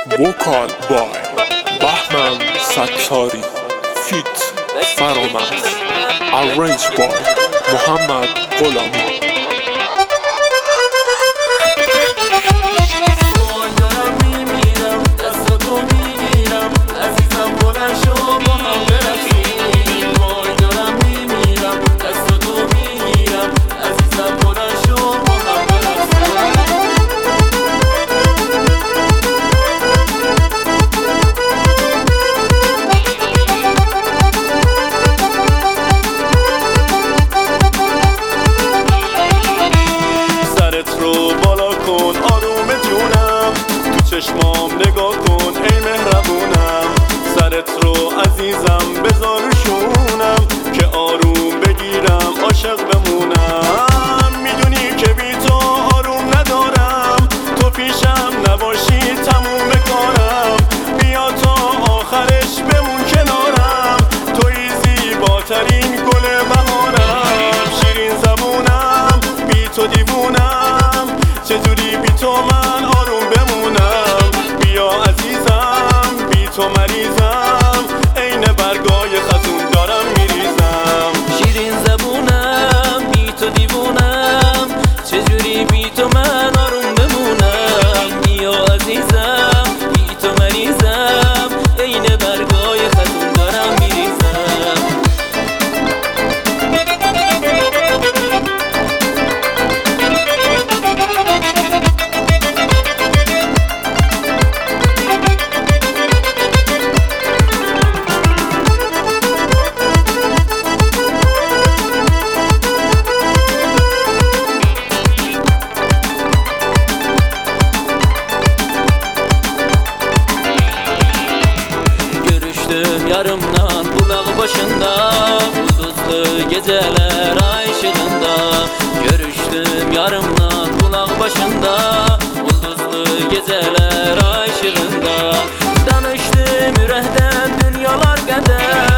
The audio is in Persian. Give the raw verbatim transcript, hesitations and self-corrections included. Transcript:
وکال بای بهمن ستاری فیت فرامرز ارنج بای محمد غلامی. چشمام نگاه کن ای مهربونم، سرت رو عزیزم بذار شونم که آروم بگیرم عاشق بمونم. میدونی که بی تو آروم ندارم، تو پیشم نباشی تموم کارم. بیا تا آخرش بمون کنارم، توی زیباترین گل بهارم. شیرین زبونم بی تو دیوونم، چجوری بی تو من آروم بمونم. بیا عزیزم بی تو مریضم، عین برگای خزون دارم میریزم. شیرین زبونم بی تو دیوونم، چجوری بی تو من آروم بمونم. بیا عزیزم بی تو مریضم، عین برگای خزون دارم میریزم. Yarımdan bulak başında, ulduzlu geceler ay ışığında. Görüştüm yarımdan bulak başında, ulduzlu geceler ay ışığında. Danıştım ürəkdən dünyalar qədər,